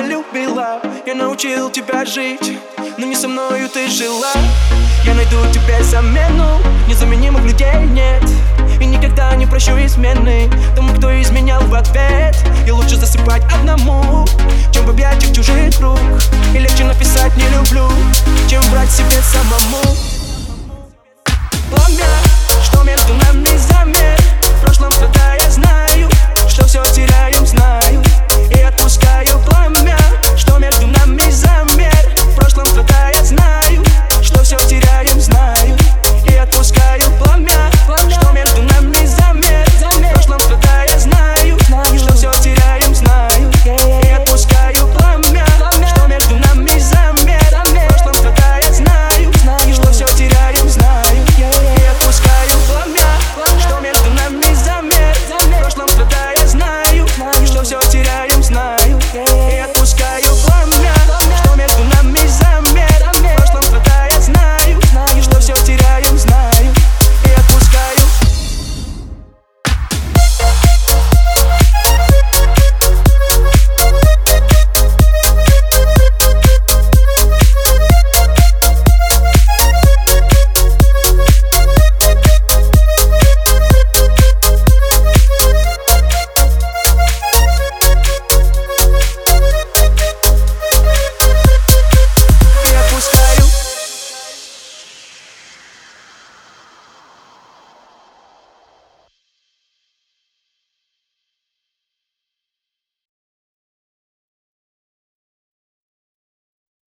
любила. Я научил тебя жить, но не со мною ты жила. Я найду тебе замену, незаменимых людей нет. И никогда не прощу измены тому, кто изменял в ответ. И лучше засыпать одному, чем в объятиях чужих рук. И легче написать «не люблю», чем врать себе самому.